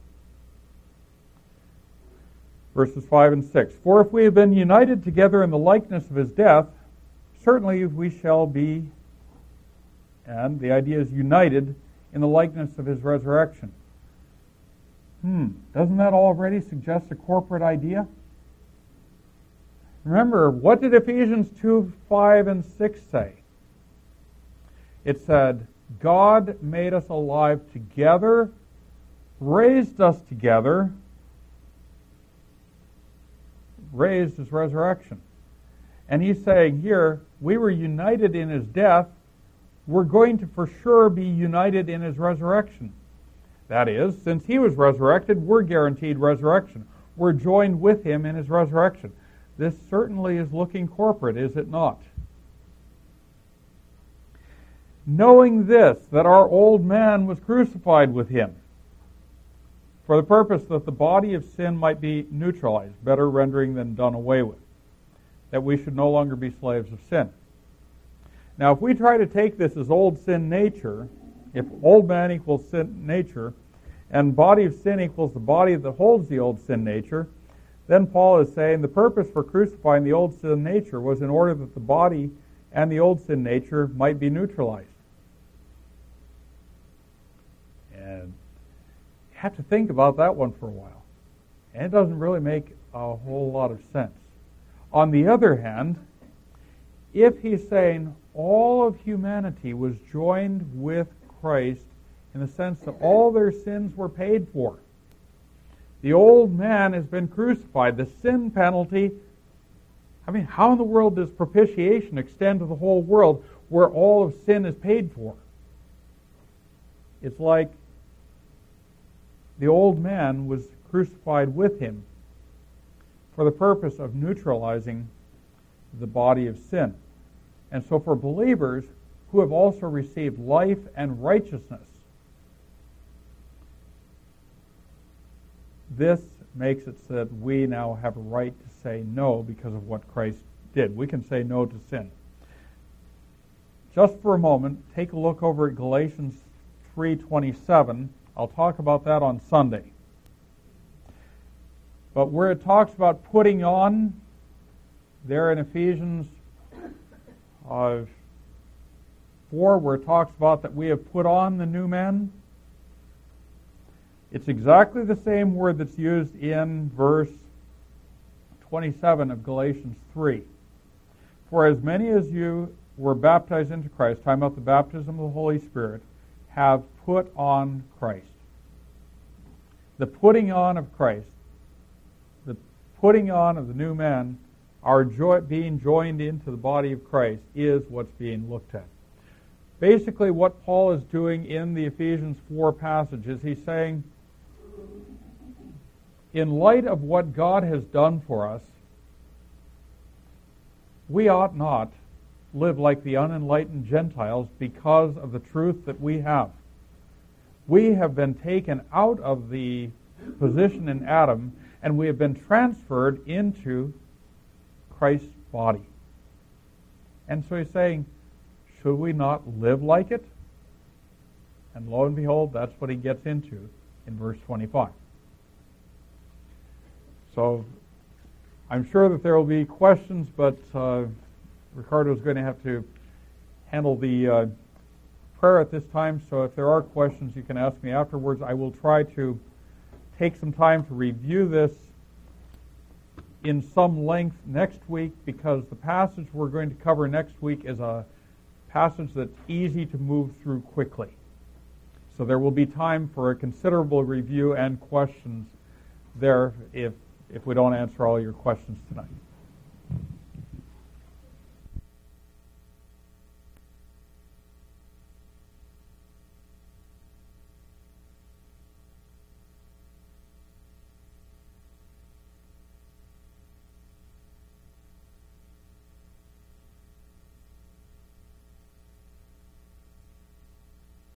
verses five and six. For if we have been united together in the likeness of his death, certainly we shall be, and the idea is united, in the likeness of his resurrection. Hmm, doesn't that already suggest a corporate idea? Remember, what did Ephesians two, five, and six say? It said, God made us alive together, raised us together, raised his resurrection. And he's saying here, we were united in his death. We're going to for sure be united in his resurrection. That is, since he was resurrected, we're guaranteed resurrection. We're joined with him in his resurrection. This certainly is looking corporate, is it not? Knowing this, that our old man was crucified with him, for the purpose that the body of sin might be neutralized, better rendering than done away with, that we should no longer be slaves of sin. Now, if we try to take this as old sin nature, if old man equals sin nature, and body of sin equals the body that holds the old sin nature, then Paul is saying the purpose for crucifying the old sin nature was in order that the body and the old sin nature might be neutralized. And you have to think about that one for a while. And it doesn't really make a whole lot of sense. On the other hand, if he's saying all of humanity was joined with Christ in the sense that all their sins were paid for, the old man has been crucified, the sin penalty, I mean, how in the world does propitiation extend to the whole world where all of sin is paid for? It's like the old man was crucified with him for the purpose of neutralizing the body of sin. And so for believers who have also received life and righteousness, this makes it so that we now have a right to say no because of what Christ did. We can say no to sin. Just for a moment, take a look over at Galatians three twenty-seven. I'll talk about that on Sunday. But where it talks about putting on, there in Ephesians uh, four, where it talks about that we have put on the new man, it's exactly the same word that's used in verse twenty-seven of Galatians three. For as many as you were baptized into Christ, talking about the baptism of the Holy Spirit, have put on Christ. The putting on of Christ, the putting on of the new man, our jo- being joined into the body of Christ is what's being looked at. Basically, what Paul is doing in the Ephesians four passage is he's saying, in light of what God has done for us, we ought not live like the unenlightened Gentiles because of the truth that we have. We have been taken out of the position in Adam, and we have been transferred into Christ's body. And so he's saying, should we not live like it? And lo and behold, that's what he gets into in verse twenty-five. So I'm sure that there will be questions, but uh, Ricardo is going to have to handle the uh, prayer at this time. So if there are questions, you can ask me afterwards. I will try to take some time to review this in some length next week, because the passage we're going to cover next week is a passage that's easy to move through quickly. So there will be time for a considerable review and questions there if if we don't answer all your questions tonight.